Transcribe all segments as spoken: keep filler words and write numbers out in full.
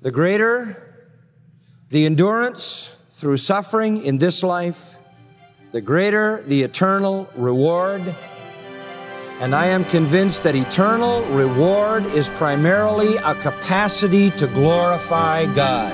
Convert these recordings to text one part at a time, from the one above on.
The greater the endurance through suffering in this life, the greater the eternal reward. And I am convinced that eternal reward is primarily a capacity to glorify God.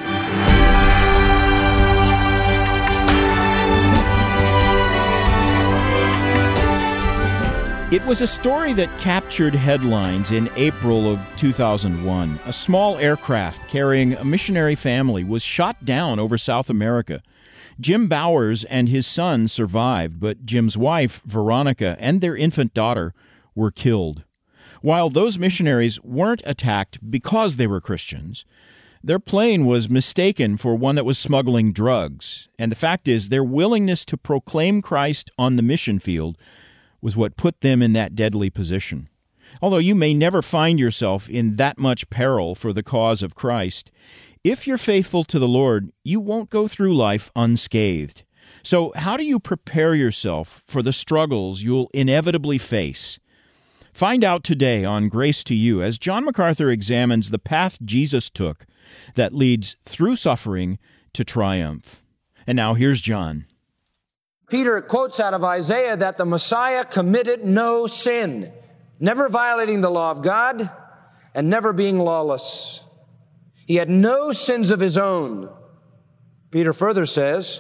It was a story that captured headlines in April of two thousand one. A small aircraft carrying a missionary family was shot down over South America. Jim Bowers and his son survived, but Jim's wife, Veronica, and their infant daughter were killed. While those missionaries weren't attacked because they were Christians, their plane was mistaken for one that was smuggling drugs. And the fact is, their willingness to proclaim Christ on the mission field was what put them in that deadly position. Although you may never find yourself in that much peril for the cause of Christ, if you're faithful to the Lord, you won't go through life unscathed. So how do you prepare yourself for the struggles you'll inevitably face? Find out today on Grace to You as John MacArthur examines the path Jesus took that leads through suffering to triumph. And now here's John. Peter quotes out of Isaiah that the Messiah committed no sin, never violating the law of God and never being lawless. He had no sins of his own. Peter further says,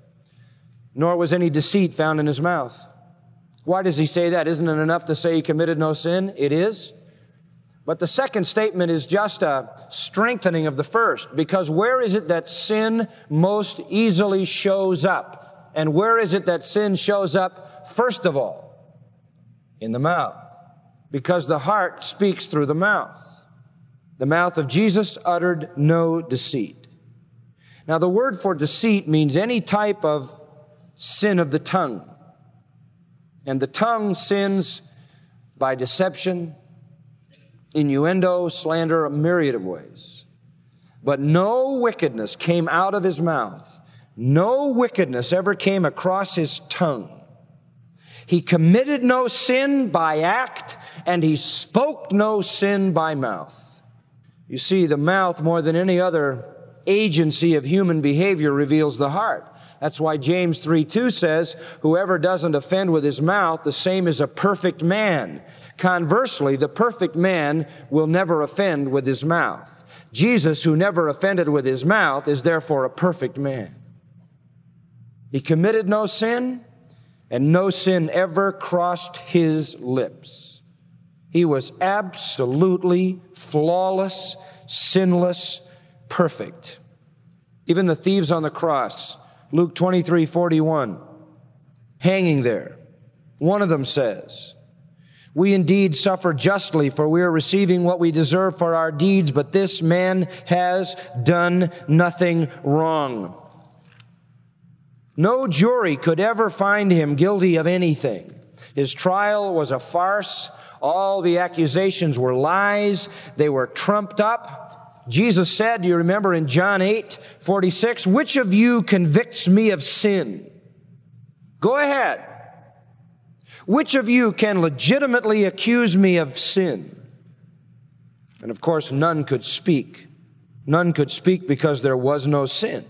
nor was any deceit found in his mouth. Why does he say that? Isn't it enough to say he committed no sin? It is. But the second statement is just a strengthening of the first, because where is it that sin most easily shows up? And where is it that sin shows up first of all? In the mouth. Because the heart speaks through the mouth. The mouth of Jesus uttered no deceit. Now, the word for deceit means any type of sin of the tongue. And the tongue sins by deception, innuendo, slander, a myriad of ways. But no wickedness came out of his mouth. No wickedness ever came across his tongue. He committed no sin by act, and he spoke no sin by mouth. You see, the mouth, more than any other agency of human behavior, reveals the heart. That's why James three two says, whoever doesn't offend with his mouth, the same is a perfect man. Conversely, the perfect man will never offend with his mouth. Jesus, who never offended with his mouth, is therefore a perfect man. He committed no sin, and no sin ever crossed his lips. He was absolutely flawless, sinless, perfect. Even the thieves on the cross, Luke twenty-three forty-one, hanging there, one of them says, we indeed suffer justly, for we are receiving what we deserve for our deeds, but this man has done nothing wrong. No jury could ever find him guilty of anything. His trial was a farce. All the accusations were lies. They were trumped up. Jesus said, do you remember in John eight forty-six, which of you convicts me of sin? Go ahead. Which of you can legitimately accuse me of sin? And of course, none could speak. None could speak because there was no sin.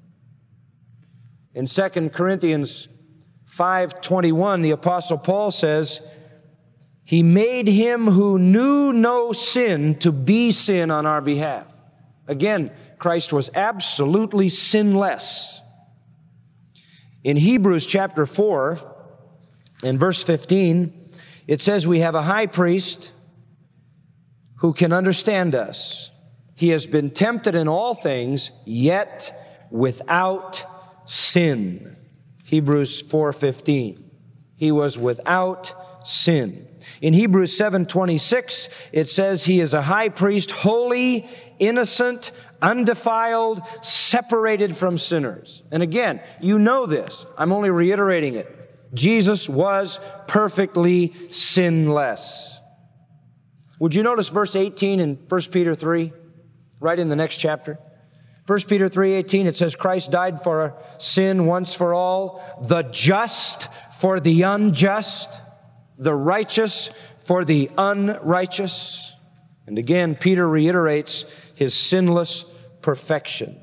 In Second Corinthians five twenty-one, the Apostle Paul says, he made him who knew no sin to be sin on our behalf. Again, Christ was absolutely sinless. In Hebrews chapter four, in verse fifteen, it says we have a high priest who can understand us. He has been tempted in all things, yet without sin. Hebrews four fifteen. He was without sin. In Hebrews seven twenty-six, it says he is a high priest, holy, innocent, undefiled, separated from sinners. And again, you know this. I'm only reiterating it. Jesus was perfectly sinless. Would you notice verse eighteen in First Peter three, right in the next chapter? First Peter three eighteen, it says, Christ died for sin once for all, the just for the unjust, the righteous for the unrighteous. And again, Peter reiterates his sinless perfection.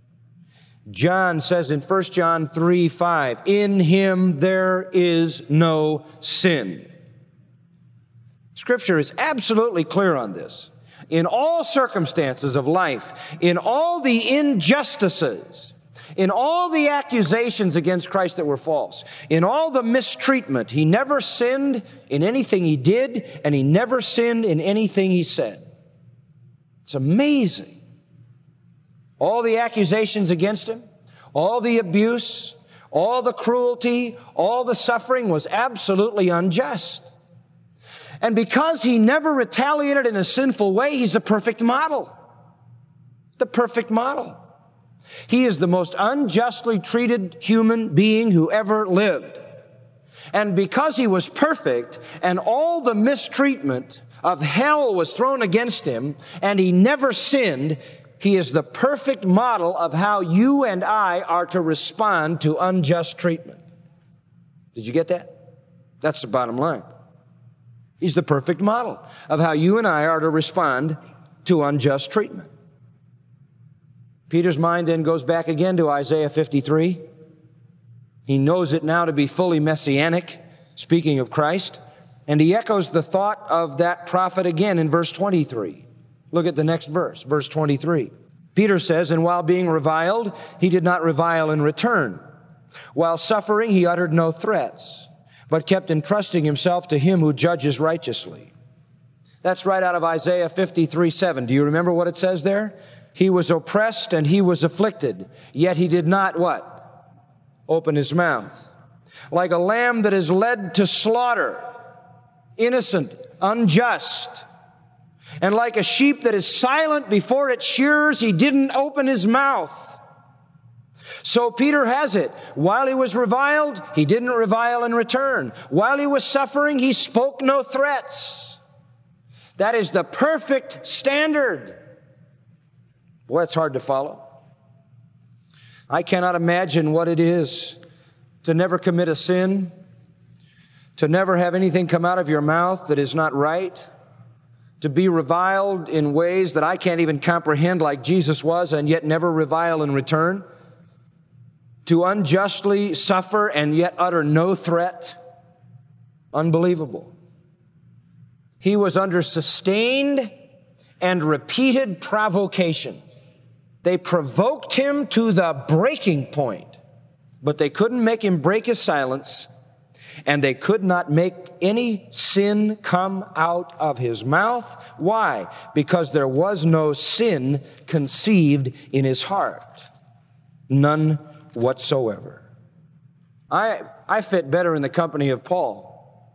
John says in First John three five, in him there is no sin. Scripture is absolutely clear on this. In all circumstances of life, in all the injustices, in all the accusations against Christ that were false, in all the mistreatment, he never sinned in anything he did, and he never sinned in anything he said. It's amazing. All the accusations against him, all the abuse, all the cruelty, all the suffering was absolutely unjust. And because he never retaliated in a sinful way, he's a perfect model. The perfect model. He is the most unjustly treated human being who ever lived. And because he was perfect and all the mistreatment of hell was thrown against him and he never sinned, he is the perfect model of how you and I are to respond to unjust treatment. Did you get that? That's the bottom line. He's the perfect model of how you and I are to respond to unjust treatment. Peter's mind then goes back again to Isaiah fifty-three. He knows it now to be fully messianic, speaking of Christ, and he echoes the thought of that prophet again in verse twenty-three. Look at the next verse, verse twenty-three. Peter says, and while being reviled, he did not revile in return. While suffering, he uttered no threats, but kept entrusting himself to him who judges righteously. That's right out of Isaiah fifty-three seven. Do you remember what it says there? He was oppressed and he was afflicted, yet he did not what? Open his mouth. Like a lamb that is led to slaughter, innocent, unjust. And like a sheep that is silent before its shearers, he didn't open his mouth. So Peter has it. While he was reviled, he didn't revile in return. While he was suffering, he spoke no threats. That is the perfect standard. Boy, it's hard to follow. I cannot imagine what it is to never commit a sin, to never have anything come out of your mouth that is not right, to be reviled in ways that I can't even comprehend like Jesus was, and yet never revile in return, to unjustly suffer and yet utter no threat. Unbelievable. He was under sustained and repeated provocation. They provoked him to the breaking point, but they couldn't make him break his silence, and they could not make any sin come out of his mouth. Why? Because there was no sin conceived in his heart. None whatsoever. I, I fit better in the company of Paul.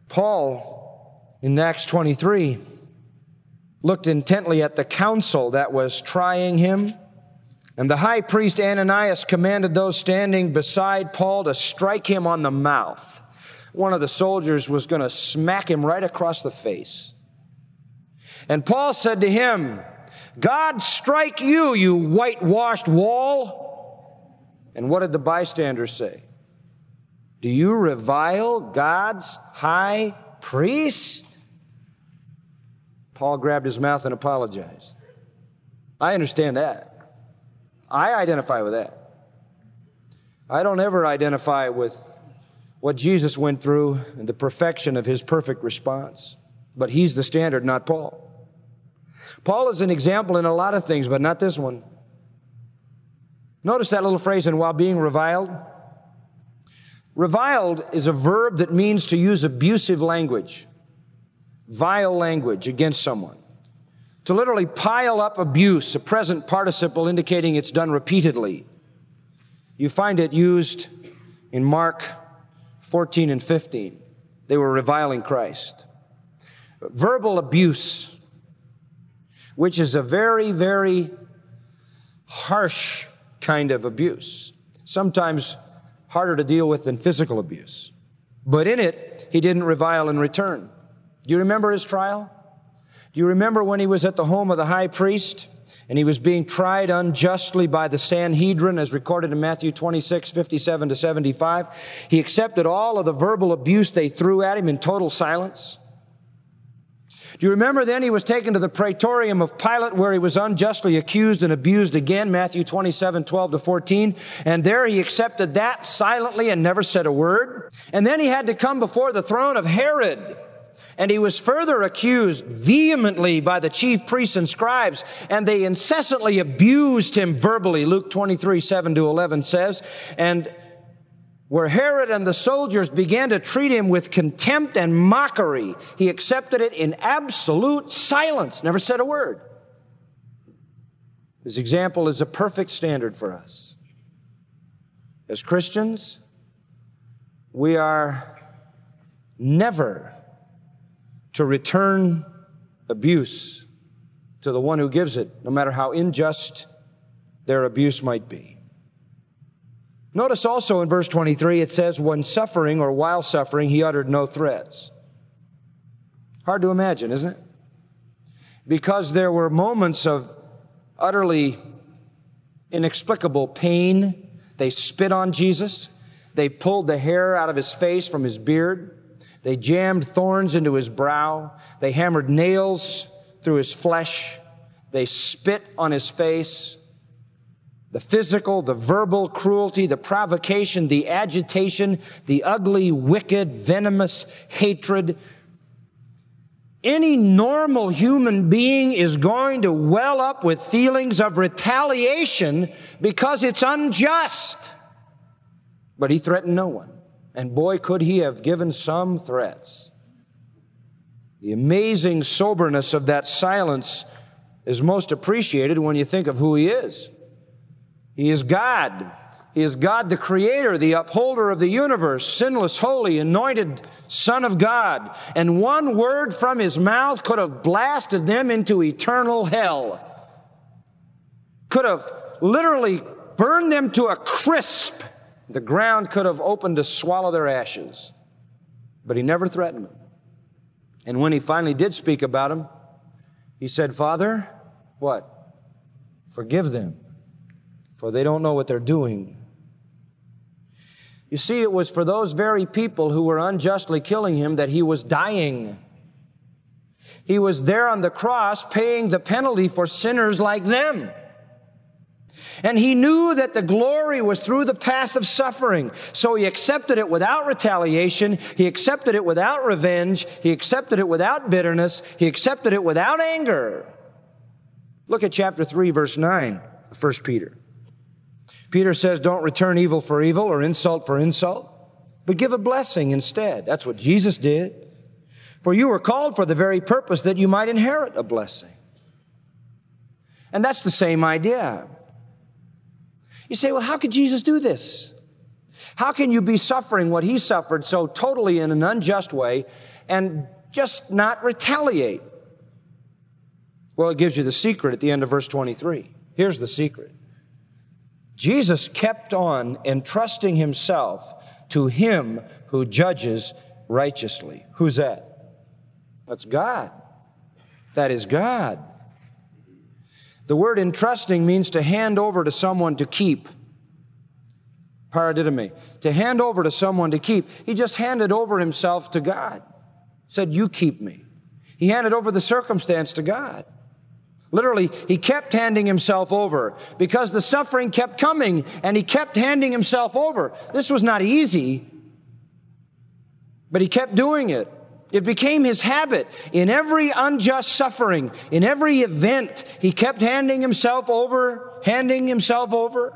Paul, in Acts twenty-three, looked intently at the council that was trying him, and the high priest Ananias commanded those standing beside Paul to strike him on the mouth. One of the soldiers was going to smack him right across the face. And Paul said to him, God strike you, you whitewashed wall. And what did the bystanders say? Do you revile God's high priest? Paul grabbed his mouth and apologized. I understand that. I identify with that. I don't ever identify with what Jesus went through and the perfection of his perfect response. But he's the standard, not Paul. Paul is an example in a lot of things, but not this one. Notice that little phrase, and while being reviled. Reviled is a verb that means to use abusive language, vile language against someone. To literally pile up abuse, a present participle indicating it's done repeatedly. You find it used in Mark fourteen and fifteen. They were reviling Christ. Verbal abuse, which is a very, very harsh kind of abuse. Sometimes harder to deal with than physical abuse. But in it, he didn't revile in return. Do you remember his trial? Do you remember when he was at the home of the high priest and he was being tried unjustly by the Sanhedrin, as recorded in Matthew twenty-six, fifty-seven to seventy-five? He accepted all of the verbal abuse they threw at him in total silence. Do you remember then he was taken to the praetorium of Pilate, where he was unjustly accused and abused again, Matthew twenty-seven, twelve to fourteen. And there he accepted that silently and never said a word. And then he had to come before the throne of Herod. And he was further accused vehemently by the chief priests and scribes, and they incessantly abused him verbally. Luke twenty-three, seven to eleven says, and where Herod and the soldiers began to treat him with contempt and mockery, he accepted it in absolute silence, never said a word. His example is a perfect standard for us. As Christians, we are never to return abuse to the one who gives it, no matter how unjust their abuse might be. Notice also in verse twenty-three, it says, when suffering or while suffering, he uttered no threats. Hard to imagine, isn't it? Because there were moments of utterly inexplicable pain. They spit on Jesus. They pulled the hair out of his face from his beard. They jammed thorns into his brow. They hammered nails through his flesh. They spit on his face. The physical, the verbal cruelty, the provocation, the agitation, the ugly, wicked, venomous hatred. Any normal human being is going to well up with feelings of retaliation because it's unjust. But he threatened no one. And boy, could he have given some threats. The amazing soberness of that silence is most appreciated when you think of who he is. He is God. He is God the Creator, the upholder of the universe, sinless, holy, anointed Son of God. And one word from his mouth could have blasted them into eternal hell. Could have literally burned them to a crisp. The ground could have opened to swallow their ashes. But he never threatened them. And when he finally did speak about them, he said, Father, what? Forgive them, for they don't know what they're doing. You see, it was for those very people who were unjustly killing him that he was dying. He was there on the cross paying the penalty for sinners like them. And he knew that the glory was through the path of suffering. So he accepted it without retaliation. He accepted it without revenge. He accepted it without bitterness. He accepted it without anger. Look at chapter three, verse nine of First Peter. Peter says, don't return evil for evil or insult for insult, but give a blessing instead. That's what Jesus did. For you were called for the very purpose that you might inherit a blessing. And that's the same idea. You say, well, how could Jesus do this? How can you be suffering what he suffered so totally in an unjust way and just not retaliate? Well, it gives you the secret at the end of verse twenty-three. Here's the secret. Jesus kept on entrusting himself to him who judges righteously. Who's that? That's God. That is God. The word entrusting means to hand over to someone to keep. Paradidomi. To hand over to someone to keep. He just handed over himself to God. Said, you keep me. He handed over the circumstance to God. Literally, he kept handing himself over because the suffering kept coming and he kept handing himself over. This was not easy, but he kept doing it. It became his habit. In every unjust suffering, in every event, he kept handing himself over, handing himself over.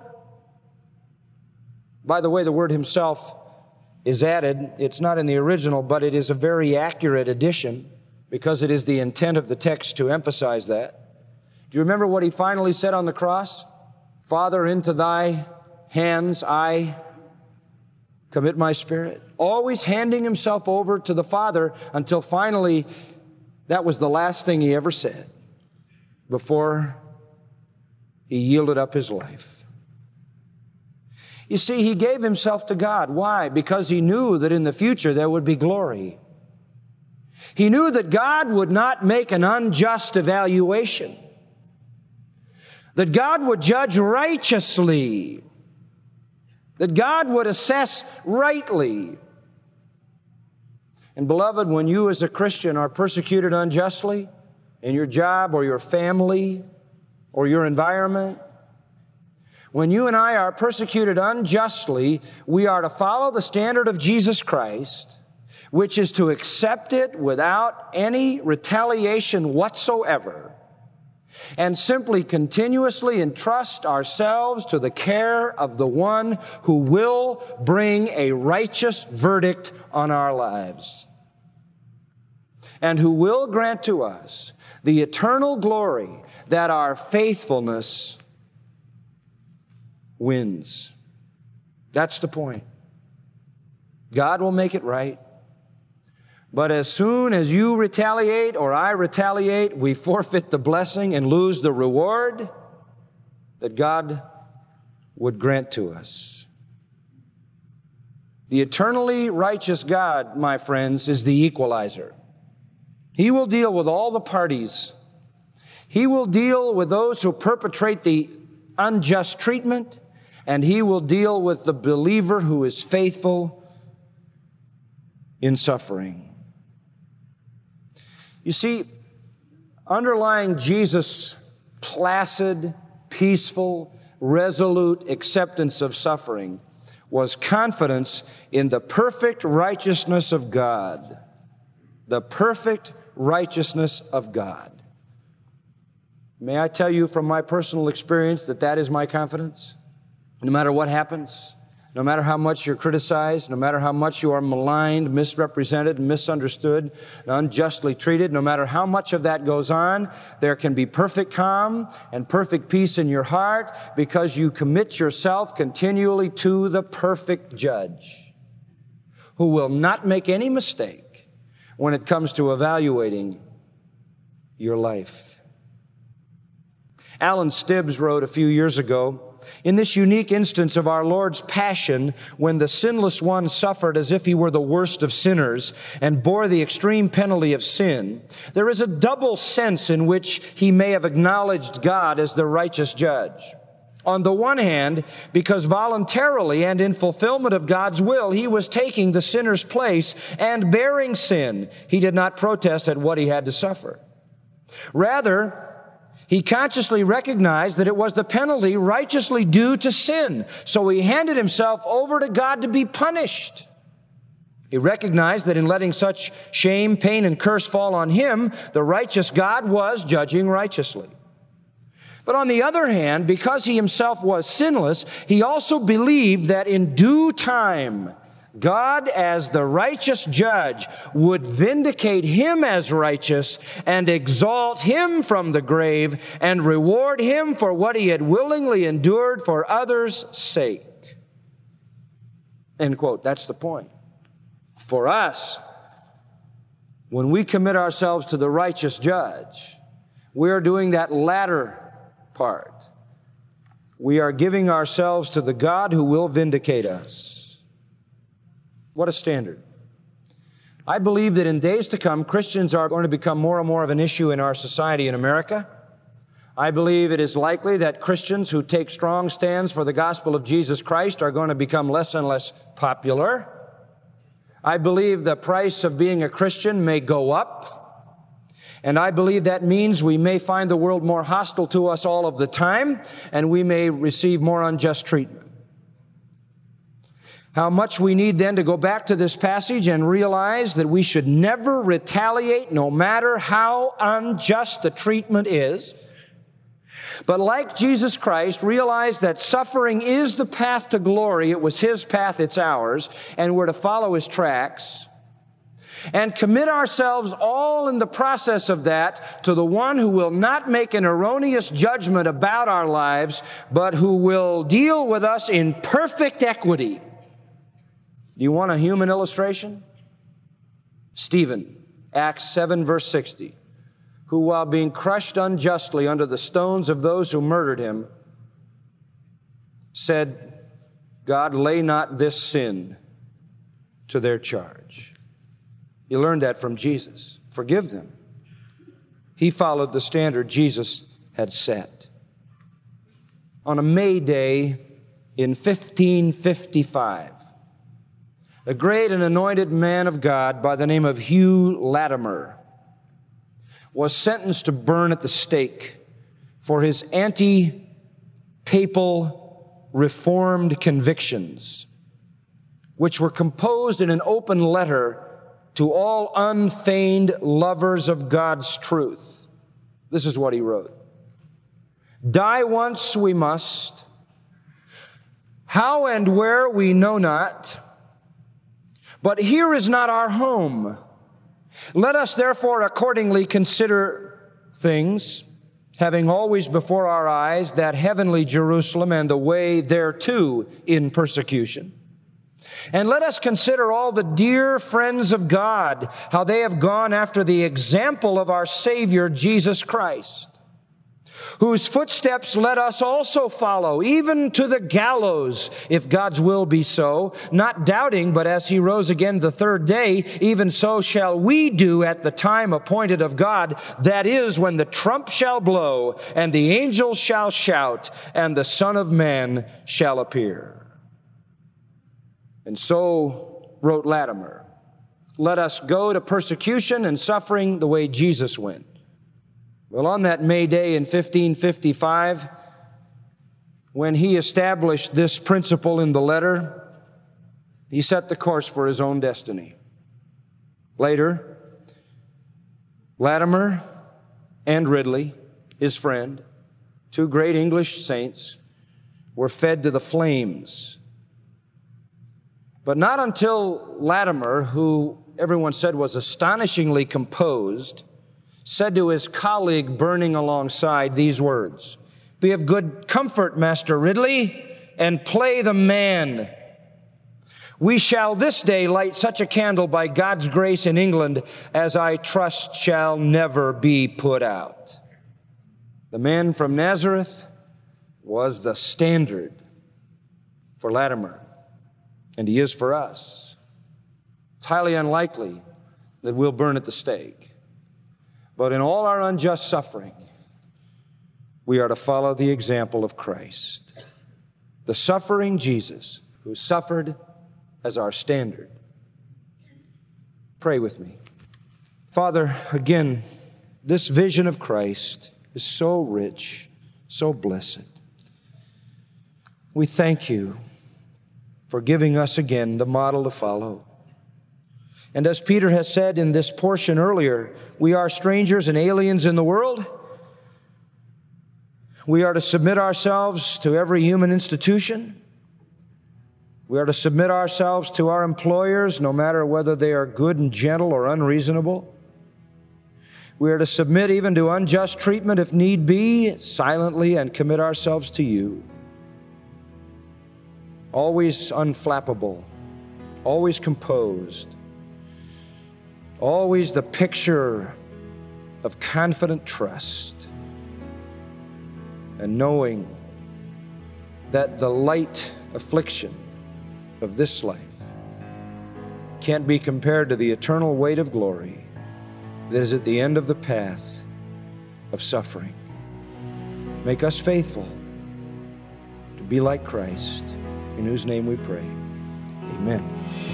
By the way, the word himself is added. It's not in the original, but it is a very accurate addition because it is the intent of the text to emphasize that. Do you remember what he finally said on the cross? Father, into thy hands I commit my spirit. Always handing himself over to the Father until finally that was the last thing he ever said before he yielded up his life. You see, he gave himself to God. Why? Because he knew that in the future there would be glory. He knew that God would not make an unjust evaluation. That God would judge righteously. That God would assess rightly. And beloved, when you as a Christian are persecuted unjustly in your job or your family or your environment, when you and I are persecuted unjustly, we are to follow the standard of Jesus Christ, which is to accept it without any retaliation whatsoever, and simply continuously entrust ourselves to the care of the one who will bring a righteous verdict on our lives, and who will grant to us the eternal glory that our faithfulness wins. That's the point. God will make it right. But as soon as you retaliate or I retaliate, we forfeit the blessing and lose the reward that God would grant to us. The eternally righteous God, my friends, is the equalizer. He will deal with all the parties. He will deal with those who perpetrate the unjust treatment, and He will deal with the believer who is faithful in suffering. You see, underlying Jesus' placid, peaceful, resolute acceptance of suffering was confidence in the perfect righteousness of God. The perfect righteousness of God. May I tell you from my personal experience that that is my confidence? No matter what happens, no matter how much you're criticized, no matter how much you are maligned, misrepresented, misunderstood, unjustly treated, no matter how much of that goes on, there can be perfect calm and perfect peace in your heart because you commit yourself continually to the perfect judge who will not make any mistake when it comes to evaluating your life. Alan Stibbs wrote a few years ago, in this unique instance of our Lord's passion, when the sinless one suffered as if he were the worst of sinners and bore the extreme penalty of sin, there is a double sense in which he may have acknowledged God as the righteous judge. On the one hand, because voluntarily and in fulfillment of God's will, he was taking the sinner's place and bearing sin. He did not protest at what he had to suffer. Rather, he consciously recognized that it was the penalty righteously due to sin, so he handed himself over to God to be punished. He recognized that in letting such shame, pain, and curse fall on him, the righteous God was judging righteously. But on the other hand, because he himself was sinless, he also believed that in due time, God, as the righteous judge, would vindicate him as righteous and exalt him from the grave and reward him for what he had willingly endured for others' sake. End quote. That's the point. For us, when we commit ourselves to the righteous judge, we are doing that latter part. We are giving ourselves to the God who will vindicate us. What a standard. I believe that in days to come, Christians are going to become more and more of an issue in our society in America. I believe it is likely that Christians who take strong stands for the gospel of Jesus Christ are going to become less and less popular. I believe the price of being a Christian may go up. And I believe that means we may find the world more hostile to us all of the time, and we may receive more unjust treatment. How much we need then to go back to this passage and realize that we should never retaliate no matter how unjust the treatment is. But like Jesus Christ, realize that suffering is the path to glory. It was His path, it's ours, and we're to follow His tracks. And commit ourselves all in the process of that to the one who will not make an erroneous judgment about our lives, but who will deal with us in perfect equity. Do you want a human illustration? Stephen, Acts seven, verse sixty, who while being crushed unjustly under the stones of those who murdered him, said, God, lay not this sin to their charge. You learned that from Jesus. Forgive them. He followed the standard Jesus had set. On a May Day in fifteen fifty-five, a great and anointed man of God by the name of Hugh Latimer was sentenced to burn at the stake for his anti-papal Reformed convictions, which were composed in an open letter to all unfeigned lovers of God's truth. This is what he wrote. Die once we must, how and where we know not, but here is not our home. Let us therefore accordingly consider things, having always before our eyes that heavenly Jerusalem and the way thereto in persecution. And let us consider all the dear friends of God, how they have gone after the example of our Savior, Jesus Christ, whose footsteps let us also follow, even to the gallows, if God's will be so, not doubting, but as he rose again the third day, even so shall we do at the time appointed of God, that is, when the trump shall blow, and the angels shall shout, and the Son of Man shall appear. And so wrote Latimer, let us go to persecution and suffering the way Jesus went. Well, on that May Day in fifteen fifty-five, when he established this principle in the letter, he set the course for his own destiny. Later, Latimer and Ridley, his friend, two great English saints, were fed to the flames. But not until Latimer, who everyone said was astonishingly composed, said to his colleague burning alongside these words, "Be of good comfort, Master Ridley, and play the man. We shall this day light such a candle by God's grace in England as I trust shall never be put out." The man from Nazareth was the standard for Latimer, and he is for us. It's highly unlikely that we'll burn at the stake. But in all our unjust suffering, we are to follow the example of Christ, the suffering Jesus who suffered as our standard. Pray with me. Father, again, this vision of Christ is so rich, so blessed. We thank you for giving us again the model to follow. And as Peter has said in this portion earlier, we are strangers and aliens in the world. We are to submit ourselves to every human institution. We are to submit ourselves to our employers, no matter whether they are good and gentle or unreasonable. We are to submit even to unjust treatment if need be, silently, and commit ourselves to you. Always unflappable, always composed, always the picture of confident trust and knowing that the light affliction of this life can't be compared to the eternal weight of glory that is at the end of the path of suffering. Make us faithful to be like Christ, in whose name we pray. Amen.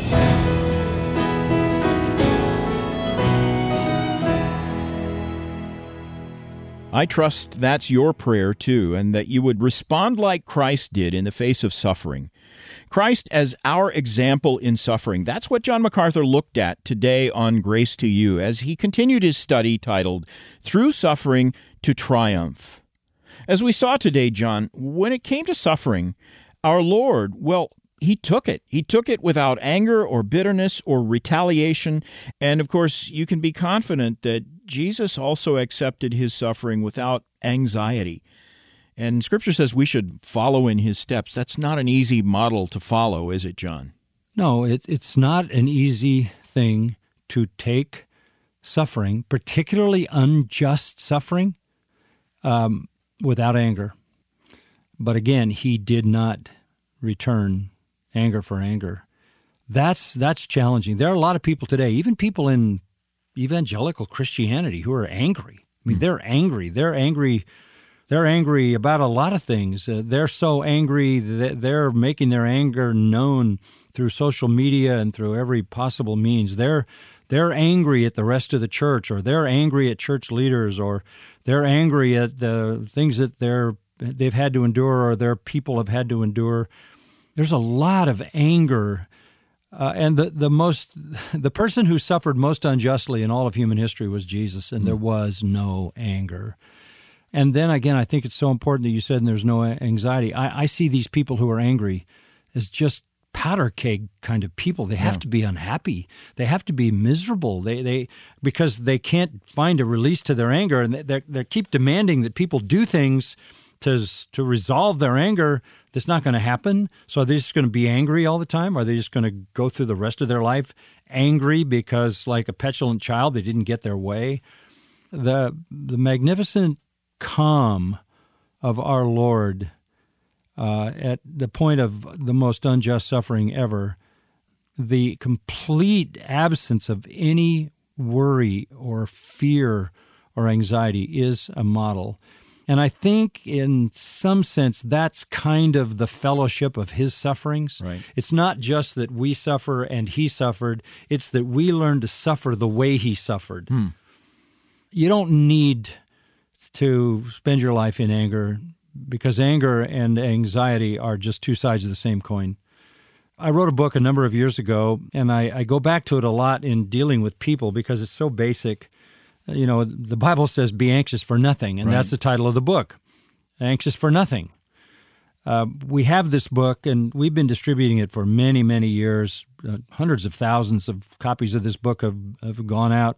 I trust that's your prayer too, and that you would respond like Christ did in the face of suffering. Christ as our example in suffering. That's what John MacArthur looked at today on Grace to You as he continued his study titled, Through Suffering to Triumph. As we saw today, John, when it came to suffering, our Lord, well, He took it. He took it without anger or bitterness or retaliation. And of course, you can be confident that Jesus also accepted His suffering without anxiety. And Scripture says we should follow in His steps. That's not an easy model to follow, is it, John? No, it, it's not an easy thing to take suffering, particularly unjust suffering, um, without anger. But again, He did not return anger for anger. That's that's challenging. There are a lot of people today, even people in evangelical Christianity, who are angry. I mean, mm. they're angry. They're angry They're angry about a lot of things. Uh, they're so angry that they're making their anger known through social media and through every possible means. They're they're angry at the rest of the church, or they're angry at church leaders, or they're angry at the things that they're they've had to endure or their people have had to endure. There's a lot of anger. Uh, and the, the most the person who suffered most unjustly in all of human history was Jesus, and mm. there was no anger. And then again, I think it's so important that you said and there's no anxiety. I, I see these people who are angry as just powder keg kind of people. They have yeah. to be unhappy. They have to be miserable. They they because they can't find a release to their anger, and they they keep demanding that people do things to to resolve their anger. That's not going to happen. So are they just going to be angry all the time? Are they just going to go through the rest of their life angry because, like a petulant child, they didn't get their way? The the magnificent calm of our Lord uh, at the point of the most unjust suffering ever, the complete absence of any worry or fear or anxiety is a model. And I think in some sense that's kind of the fellowship of his sufferings. Right. It's not just that we suffer and he suffered. It's that we learn to suffer the way he suffered. Hmm. You don't need to spend your life in anger, because anger and anxiety are just two sides of the same coin. I wrote a book a number of years ago, and I, I go back to it a lot in dealing with people because it's so basic. You know, the Bible says, be anxious for nothing, and right. that's the title of the book, Anxious for Nothing. Uh, we have this book, and we've been distributing it for many, many years. Uh, hundreds of thousands of copies of this book have, have gone out,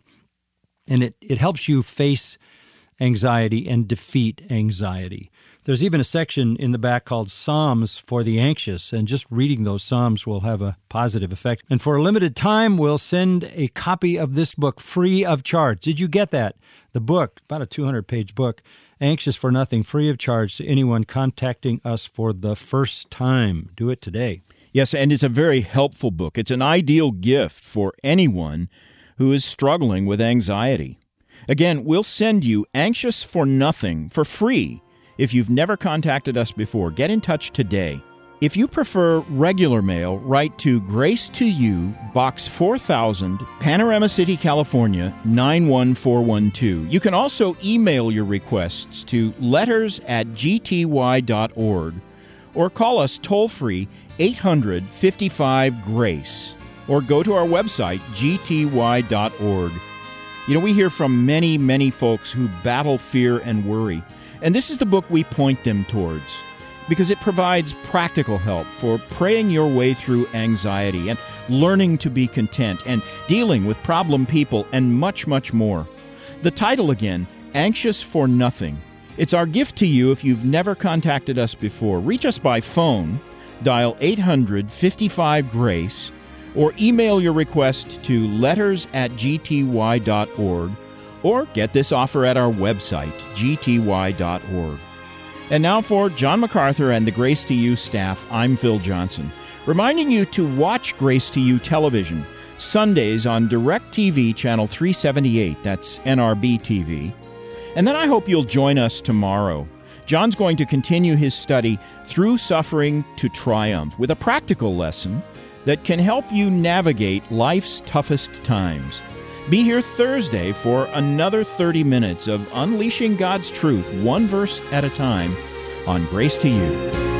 and it, it helps you face anxiety and defeat anxiety. There's even a section in the back called Psalms for the Anxious, and just reading those Psalms will have a positive effect. And for a limited time, we'll send a copy of this book free of charge. Did you get that? The book, about a two hundred page book, Anxious for Nothing, free of charge to anyone contacting us for the first time. Do it today. Yes, and it's a very helpful book. It's an ideal gift for anyone who is struggling with anxiety. Again, we'll send you Anxious for Nothing for free if you've never contacted us before. Get in touch today. If you prefer regular mail, write to Grace to You, Box four thousand, Panorama City, California, nine one four one two. You can also email your requests to letters at g t y dot org or call us toll-free eight hundred, fifty-five, GRACE or go to our website, g t y dot org. You know, we hear from many, many folks who battle fear and worry, and this is the book we point them towards because it provides practical help for praying your way through anxiety and learning to be content and dealing with problem people and much, much more. The title again, Anxious for Nothing. It's our gift to you if you've never contacted us before. Reach us by phone, dial eight hundred, fifty-five, GRACE, or email your request to letters at g t y dot org, or get this offer at our website, g t y dot org. And now for John MacArthur and the Grace to You staff, I'm Phil Johnson, reminding you to watch Grace to You television Sundays on DirecTV Channel three seventy-eight, that's N R B T V. And then I hope you'll join us tomorrow. John's going to continue his study Through Suffering to Triumph with a practical lesson that can help you navigate life's toughest times. Be here Thursday for another thirty minutes of unleashing God's truth, one verse at a time, on Grace to You.